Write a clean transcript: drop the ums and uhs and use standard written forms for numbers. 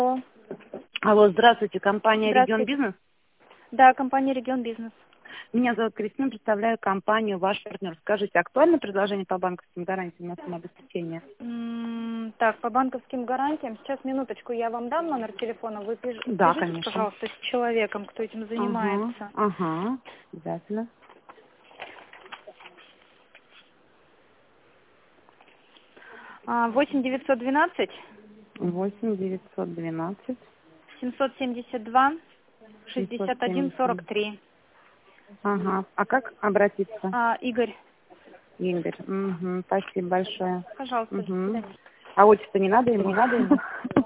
Алло. Алло, здравствуйте, компания «Регион Здравствуйте. Бизнес». Да, компания «Регион Бизнес». Меня зовут Кристина, представляю компанию «Ваш партнер». Скажите, актуально предложение по банковским гарантиям на самообеспечение? Так, по банковским гарантиям. Сейчас, минуточку, я вам дам номер телефона. Вы Да, свяжитесь, конечно. пожалуйста, с человеком, кто этим занимается. Ага, обязательно. 8 912 8 912 772 61 770. 43. Ага, а как обратиться? Игорь, Игорь. Угу, спасибо большое. пожалуйста, до Угу. свидания. А отчество не надо ему? Не надо ему?